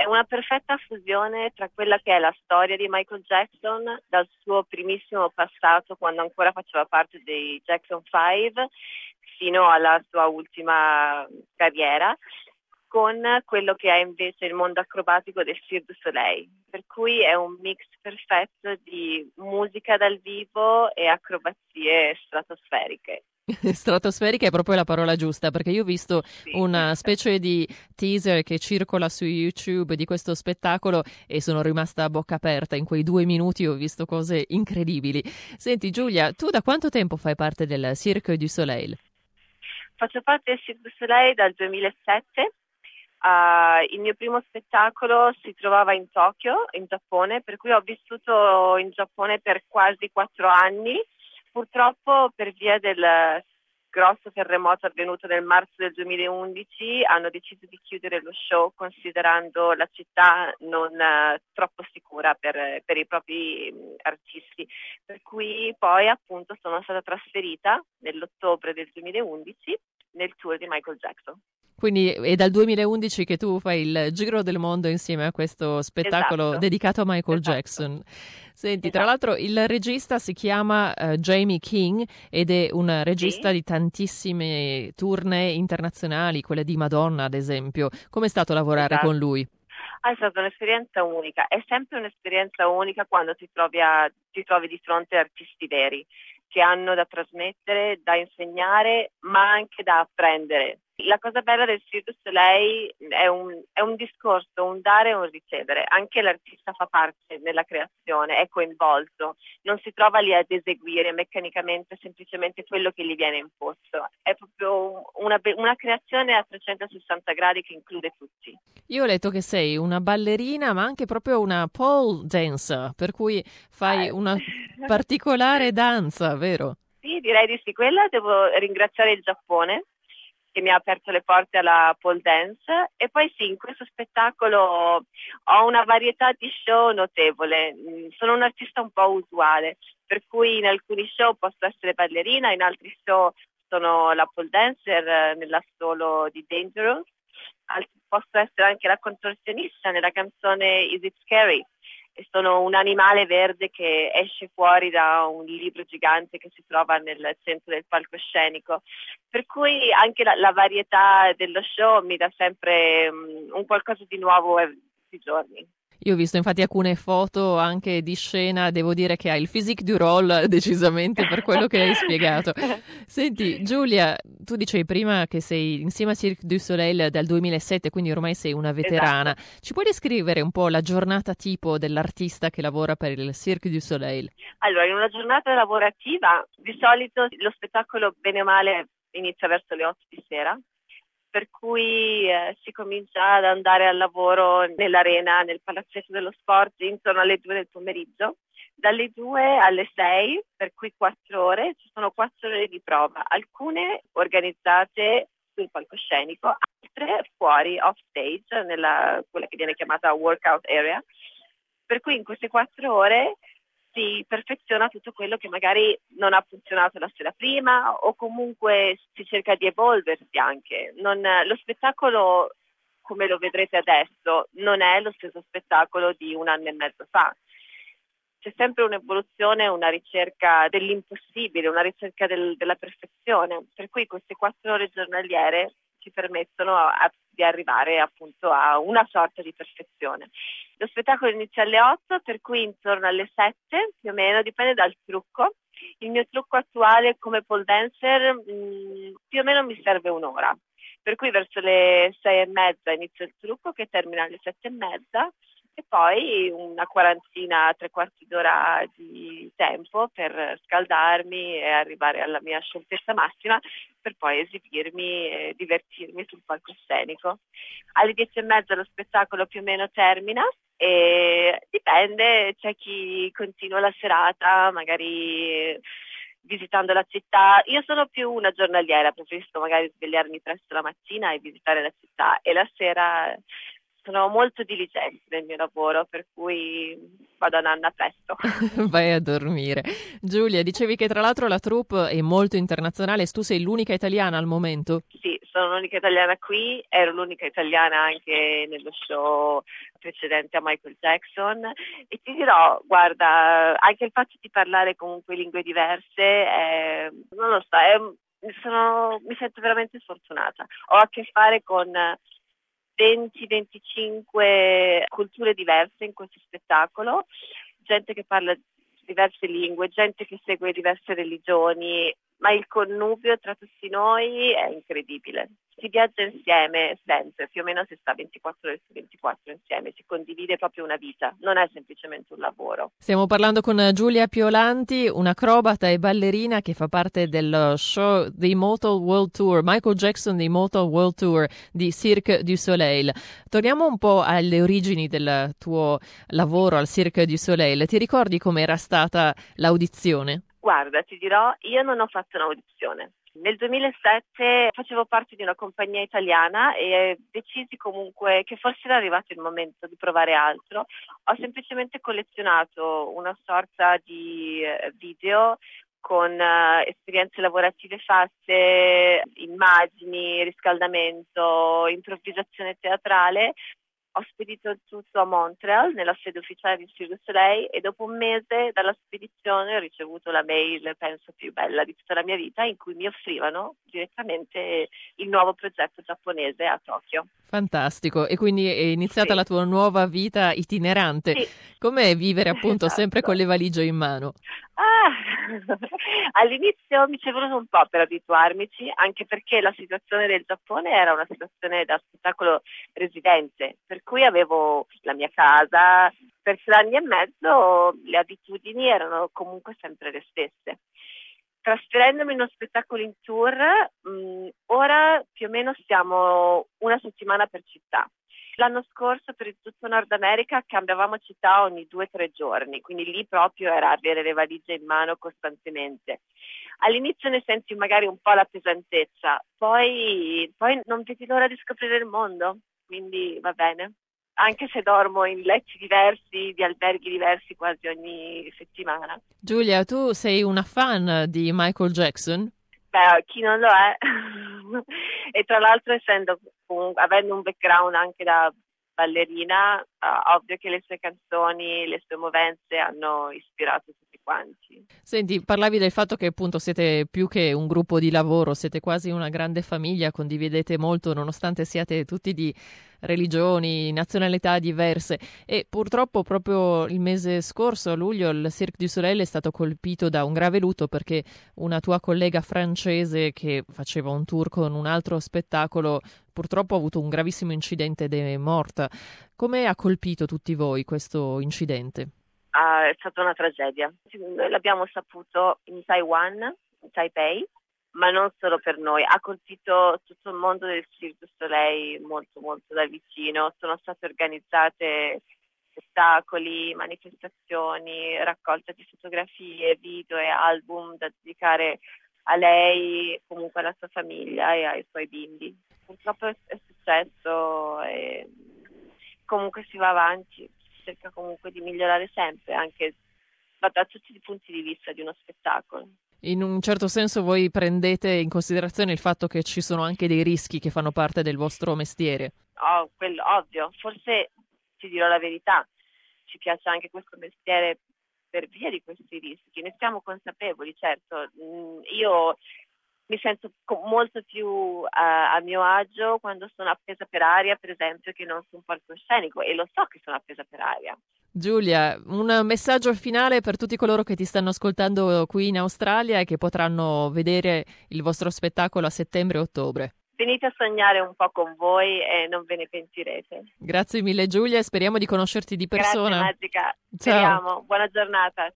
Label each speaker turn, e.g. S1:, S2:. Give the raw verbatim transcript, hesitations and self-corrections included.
S1: una perfetta fusione tra quella che è la storia di Michael Jackson, dal suo primissimo passato, quando ancora faceva parte dei Jackson Five, fino alla sua ultima carriera, con quello che è invece il mondo acrobatico del Cirque du Soleil. Per cui è un mix perfetto di musica dal vivo e acrobazie stratosferiche.
S2: Stratosferica è proprio la parola giusta, perché io ho visto
S1: Sì.
S2: una specie di teaser che circola su YouTube di questo spettacolo e sono rimasta a bocca aperta. In quei due minuti ho visto cose incredibili. Senti Giulia, tu da quanto tempo fai parte del Cirque du Soleil?
S1: Faccio parte del Cirque du Soleil dal duemilasette. Uh, il mio primo spettacolo si trovava in Tokyo, in Giappone, per cui ho vissuto in Giappone per quasi quattro anni. Purtroppo, per via del grosso terremoto avvenuto nel marzo del duemilaundici, hanno deciso di chiudere lo show, considerando la città non uh, troppo sicura per, per i propri um, artisti. Per cui poi appunto sono stata trasferita nell'ottobre del duemilaundici nel tour di Michael Jackson.
S2: Quindi è dal duemilaundici che tu fai il giro del mondo insieme a questo spettacolo
S1: Esatto,
S2: dedicato a Michael
S1: esatto,
S2: Jackson. Senti, tra
S1: esatto.
S2: l'altro il regista si chiama uh, Jamie King ed è un regista
S1: Sì.
S2: di tantissime tournée internazionali, quelle di Madonna ad esempio. Com'è stato lavorare
S1: Esatto.
S2: con lui?
S1: Ah, è stata un'esperienza unica, è sempre un'esperienza unica quando ti trovi, a, ti trovi di fronte a artisti veri che hanno da trasmettere, da insegnare, ma anche da apprendere. La cosa bella del Cirque du Soleil è un, è un discorso, un dare e un ricevere. Anche l'artista fa parte della creazione, è coinvolto, non si trova lì ad eseguire meccanicamente semplicemente quello che gli viene imposto. È proprio una, una creazione a trecentosessanta gradi che include tutti.
S2: Io ho letto che sei una ballerina, ma anche proprio una pole dancer, per cui fai
S1: Ah,
S2: una particolare danza, vero?
S1: sì, direi di sì. Quella devo ringraziare il Giappone che mi ha aperto le porte alla pole dance, e poi sì, in questo spettacolo ho una varietà di show notevole. Sono un artista un po' usuale, per cui in alcuni show posso essere ballerina, in altri show sono la pole dancer nell'assolo di Dangerous, posso essere anche la contorsionista nella canzone Is It Scary? E sono un animale verde che esce fuori da un libro gigante che si trova nel centro del palcoscenico. Per cui anche la, la varietà dello show mi dà sempre um, un qualcosa di nuovo eh, tutti i giorni.
S2: Io ho visto infatti alcune foto anche di scena, devo dire che hai il physique du role decisamente per quello che hai spiegato. Senti, Giulia, tu dicevi prima che sei insieme a Cirque du Soleil dal duemilasette, quindi ormai sei una veterana.
S1: Esatto.
S2: Ci puoi descrivere un po' la giornata tipo dell'artista che lavora per il Cirque du Soleil?
S1: Allora, in una giornata lavorativa, di solito lo spettacolo bene o male inizia verso le otto di sera, per cui eh, si comincia ad andare al lavoro nell'arena, nel palazzetto dello sport, intorno alle due del pomeriggio. Dalle due alle sei, per cui quattro ore, ci sono quattro ore di prova, alcune organizzate sul palcoscenico, altre fuori, off stage, nella quella che viene chiamata workout area. Per cui in queste quattro ore si perfeziona tutto quello che magari non ha funzionato la sera prima, o comunque si cerca di evolversi anche. Non, lo spettacolo, come lo vedrete adesso, non è lo stesso spettacolo di un anno e mezzo fa. C'è sempre un'evoluzione, una ricerca dell'impossibile, una ricerca del, della perfezione, per cui queste quattro ore giornaliere ci permettono a, di arrivare appunto a una sorta di perfezione. Lo spettacolo inizia alle otto, per cui intorno alle sette più o meno, dipende dal trucco. Il mio trucco attuale come pole dancer mh, più o meno mi serve un'ora, per cui verso le sei e mezza inizio il trucco che termina alle sette e mezza, e poi una quarantina, tre quarti d'ora di tempo per scaldarmi e arrivare alla mia scioltezza massima, per poi esibirmi e divertirmi sul palcoscenico. Alle dieci e mezza lo spettacolo più o meno termina, e dipende, c'è chi continua la serata, magari visitando la città. Io sono più una giornaliera, preferisco magari svegliarmi presto la mattina e visitare la città, e la sera sono molto diligente nel mio lavoro, per cui vado a nanna presto.
S2: Vai a dormire. Giulia, dicevi che tra l'altro la troupe è molto internazionale, tu sei l'unica italiana al momento?
S1: Sì, sono l'unica italiana qui, ero l'unica italiana anche nello show precedente a Michael Jackson e ti dirò, guarda, anche il fatto di parlare comunque lingue diverse, è, non lo so, è, sono, mi sento veramente sfortunata. Ho a che fare con venti venticinque culture diverse in questo spettacolo, gente che parla diverse lingue, gente che segue diverse religioni, ma il connubio tra tutti noi è incredibile. Si viaggia insieme sempre, più o meno si sta ventiquattro ore su ventiquattro insieme, si condivide proprio una vita, non è semplicemente un lavoro.
S2: Stiamo parlando con Giulia Piolanti, un'acrobata e ballerina che fa parte del show The Immortal World Tour, Michael Jackson The Immortal World Tour di Cirque du Soleil. Torniamo un po' alle origini del tuo lavoro al Cirque du Soleil. Ti ricordi com'era stata l'audizione?
S1: Guarda, ti dirò, io non ho fatto un'audizione. Nel duemilasette facevo parte di una compagnia italiana e decisi comunque che forse era arrivato il momento di provare altro. Ho semplicemente collezionato una sorta di video con uh, esperienze lavorative fatte, immagini, riscaldamento, improvvisazione teatrale. Ho spedito il tutto a Montreal, nella sede ufficiale di Cirque du Soleil, e dopo un mese dalla spedizione ho ricevuto la mail, penso più bella di tutta la mia vita, in cui mi offrivano direttamente il nuovo progetto giapponese a Tokyo.
S2: Fantastico, e quindi è iniziata
S1: Sì.
S2: la tua nuova vita itinerante.
S1: Sì.
S2: Com'è vivere appunto
S1: Esatto.
S2: sempre con le valigie in mano?
S1: Ah, all'inizio mi ci è voluto un po' per abituarmici, anche perché la situazione del Giappone era una situazione da spettacolo residente, per cui avevo la mia casa, per tre anni e mezzo le abitudini erano comunque sempre le stesse. Trasferendomi in uno spettacolo in tour, mh, ora più o meno stiamo una settimana per città. L'anno scorso per tutto Nord America cambiavamo città ogni due o tre giorni, quindi lì proprio era avere le valigie in mano costantemente. All'inizio ne senti magari un po' la pesantezza, poi, poi non vedi l'ora di scoprire il mondo, quindi va bene. Anche se dormo in letti diversi, di alberghi diversi quasi ogni settimana.
S2: Giulia, tu sei una fan di Michael Jackson?
S1: Beh, chi non lo è? E tra l'altro, essendo avendo un background anche da ballerina, uh, ovvio che le sue canzoni, le sue movenze hanno ispirato tutti quanti.
S2: Senti, parlavi del fatto che appunto siete più che un gruppo di lavoro, siete quasi una grande famiglia, condividete molto nonostante siate tutti di religioni, nazionalità diverse, e purtroppo proprio il mese scorso, a luglio, il Cirque du Soleil è stato colpito da un grave lutto perché una tua collega francese che faceva un tour con un altro spettacolo purtroppo ha avuto un gravissimo incidente ed è morta. Come ha colpito tutti voi questo incidente?
S1: Ah, è stata una tragedia. Noi l'abbiamo saputo in Taiwan, in Taipei, ma non solo per noi. Ha colpito tutto il mondo del Cirque du Soleil molto molto da vicino. Sono state organizzate spettacoli, manifestazioni, raccolta di fotografie, video e album da dedicare a lei, comunque alla sua famiglia e ai suoi bimbi. Purtroppo è, è successo e comunque si va avanti, si cerca comunque di migliorare sempre, anche da tutti i punti di vista di uno spettacolo.
S2: In un certo senso voi prendete in considerazione il fatto che ci sono anche dei rischi che fanno parte del vostro mestiere?
S1: Oh, quello ovvio, forse ti dirò la verità, ci piace anche questo mestiere per via di questi rischi, ne siamo consapevoli, certo. Io mi sento molto più uh, a mio agio quando sono appesa per aria, per esempio, che non su un palcoscenico, e lo so che sono appesa per aria.
S2: Giulia, un messaggio finale per tutti coloro che ti stanno ascoltando qui in Australia e che potranno vedere il vostro spettacolo a settembre e ottobre.
S1: Venite a sognare un po' con voi e non ve ne pentirete.
S2: Grazie mille Giulia e speriamo di conoscerti di persona.
S1: Grazie Magica,
S2: Ciao.
S1: speriamo. Buona giornata.